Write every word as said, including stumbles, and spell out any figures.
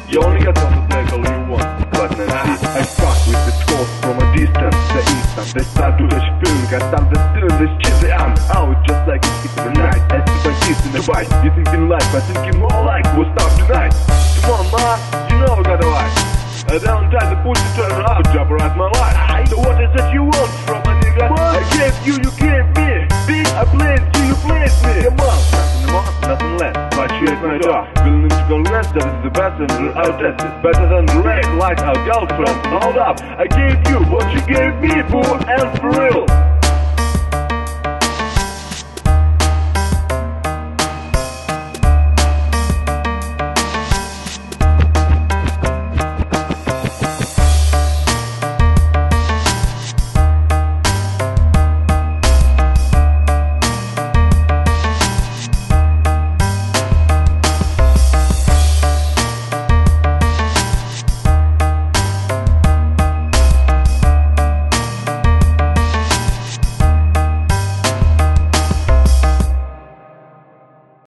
You only got time to make all you want, but then I, I fuck with the scores from a distance. The instant they start to touch fingers, I'm the still this cheesy. I'm out just like it's in the night. I see my kids in the bite. You thinking life, I thinking more like we'll start tonight. Come on, ma, you know I got a life. I don't try to push it, turn around, jeopardize my life. So what is it you want from a nigga? What? I gave you, you gave me. Bitch, I blazed you, you blazed me. Come on, nothing more, nothing less. But you ain't my dog. Willing to go less, that is the best and I'll test it. Better than the red, like our girlfriend. Hold up, I gave you what you gave me, fool, and for real.